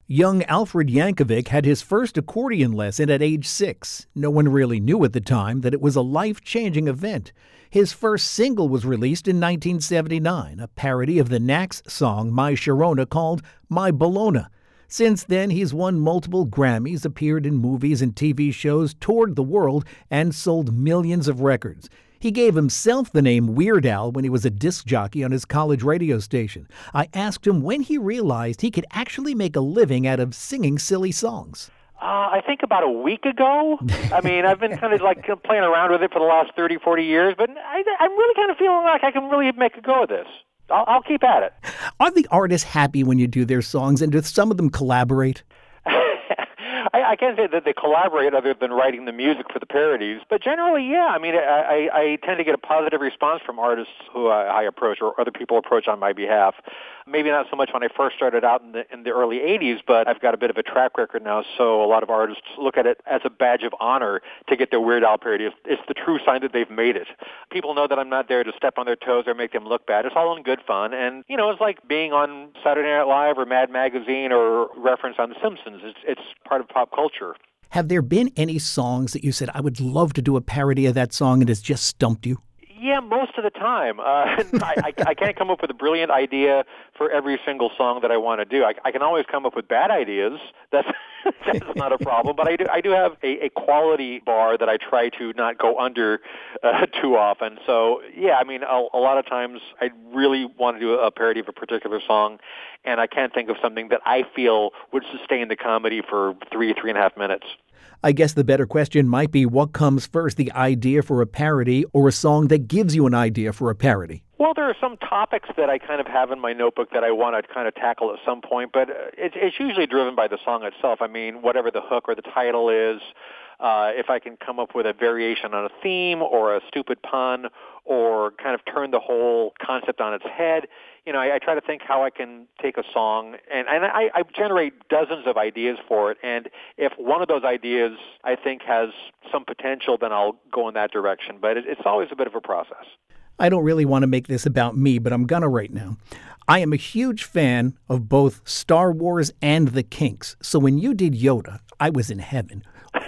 Young Alfred Yankovic had his first accordion lesson at age 6. No one really knew at the time that it was a life-changing event. His first single was released in 1979, a parody of the Knack's song My Sharona called My Bologna. Since then, he's won multiple Grammys, appeared in movies and TV shows, toured the world, and sold millions of records. He gave himself the name Weird Al when he was a disc jockey on his college radio station. I asked him when he realized he could actually make a living out of singing silly songs. I think about a week ago. I mean, I've been kind of like playing around with it for the last 30, 40 years, but I'm really kind of feeling like I can really make a go of this. I'll keep at it. Are the artists happy when you do their songs, and do some of them collaborate? I can't say that they collaborate other than writing the music for the parodies, but generally, yeah. I mean, I tend to get a positive response from artists who I approach or other people approach on my behalf. Maybe not so much when I first started out in the early 80s, but I've got a bit of a track record now, so a lot of artists look at it as a badge of honor to get their Weird Al parody. It's the true sign that they've made it. People know that I'm not there to step on their toes or make them look bad. It's all in good fun, and, you know, it's like being on Saturday Night Live or Mad Magazine or reference on The Simpsons. It's part of pop culture. Have there been any songs that you said, I would love to do a parody of that song, and it's just stumped you? Yeah, most of the time. I can't come up with a brilliant idea for every single song that I want to do. I can always come up with bad ideas. That's not a problem. But I do have a quality bar that I try to not go under too often. So, yeah, I mean, a lot of times I really want to do a parody of a particular song, and I can't think of something that I feel would sustain the comedy for 3.5 minutes. I guess the better question might be, what comes first, the idea for a parody or a song that gives you an idea for a parody? Well, there are some topics that I kind of have in my notebook that I want to kind of tackle at some point, but it's usually driven by the song itself. I mean, whatever the hook or the title is, if I can come up with a variation on a theme or a stupid pun or kind of turn the whole concept on its head, you know, I try to think how I can take a song, and I generate dozens of ideas for it, and if one of those ideas I think has some potential, then I'll go in that direction, but it's always a bit of a process. I don't really want to make this about me, but I'm gonna right now. I am a huge fan of both Star Wars and the Kinks, so when you did Yoda, I was in heaven.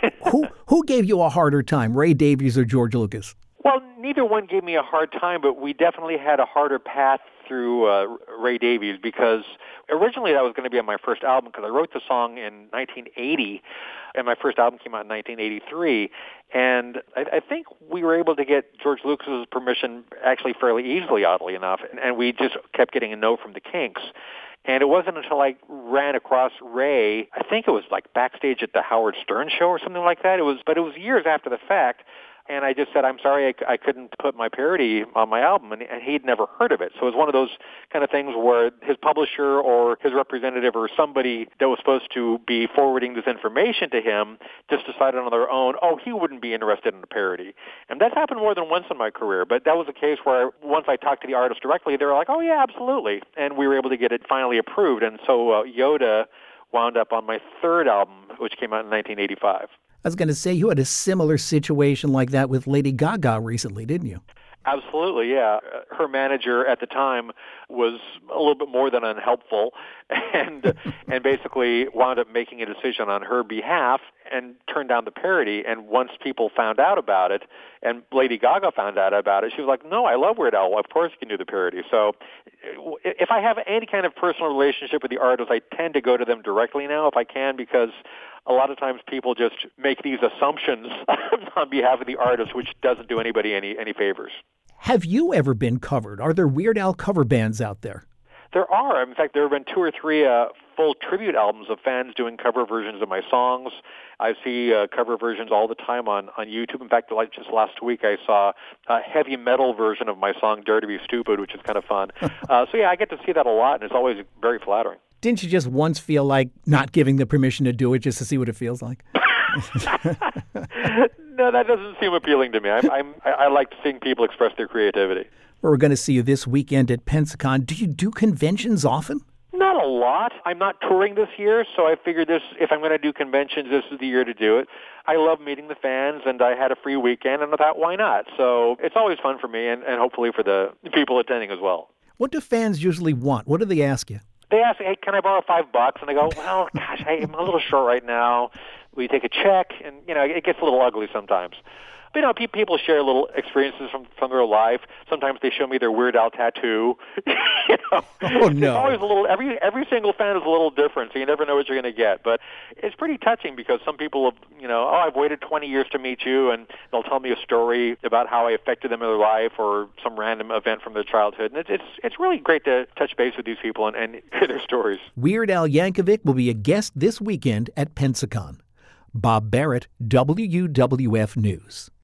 Who gave you a harder time, Ray Davies or George Lucas? Well, neither one gave me a hard time, but we definitely had a harder path through Ray Davies, because originally that was going to be on my first album, because I wrote the song in 1980, and my first album came out in 1983, and I think we were able to get George Lucas's permission actually fairly easily, oddly enough, and we just kept getting a no from the Kinks. And it wasn't until I ran across Ray, I think it was like backstage at the Howard Stern show or something like that. But it was years after the fact. And I just said, I'm sorry, I couldn't put my parody on my album, and he'd never heard of it. So it was one of those kind of things where his publisher or his representative or somebody that was supposed to be forwarding this information to him just decided on their own, he wouldn't be interested in a parody. And that's happened more than once in my career, but that was a case where once I talked to the artist directly, they were like, oh, yeah, absolutely. And we were able to get it finally approved. And so Yoda wound up on my third album, which came out in 1985. I was going to say, you had a similar situation like that with Lady Gaga recently, didn't you? Absolutely, yeah. Her manager at the time was a little bit more than unhelpful, and basically wound up making a decision on her behalf and turned down the parody. And once people found out about it, and Lady Gaga found out about it, she was like, no, I love Weird Al. Of course you can do the parody. So if I have any kind of personal relationship with the artist, I tend to go to them directly now if I can, because a lot of times people just make these assumptions on behalf of the artist, which doesn't do anybody any favors. Have you ever been covered? Are there Weird Al cover bands out there? There are. In fact, there have been 2 or 3 full tribute albums of fans doing cover versions of my songs. I see cover versions all the time on YouTube. In fact, like just last week, I saw a heavy metal version of my song Dare to Be Stupid, which is kind of fun. So, yeah, I get to see that a lot, and it's always very flattering. Didn't you just once feel like not giving the permission to do it just to see what it feels like? No, that doesn't seem appealing to me. I like seeing people express their creativity. We're going to see you this weekend at Pensacon. Do you do conventions often? Not a lot. I'm not touring this year, so I figured if I'm going to do conventions, this is the year to do it. I love meeting the fans, and I had a free weekend, and I thought, why not? So it's always fun for me, and hopefully for the people attending as well. What do fans usually want? What do they ask you? they ask, hey, can I borrow $5? And I go, well, gosh, I'm a little short right now. Will you take a check? And, it gets a little ugly sometimes. But, people share little experiences from their life. Sometimes they show me their Weird Al tattoo. Oh, no. It's always a little, every single fan is a little different, so you never know what you're going to get. But it's pretty touching because some people have, I've waited 20 years to meet you, and they'll tell me a story about how I affected them in their life or some random event from their childhood. And it's really great to touch base with these people and hear their stories. Weird Al Yankovic will be a guest this weekend at Pensacon. Bob Barrett, WUWF News.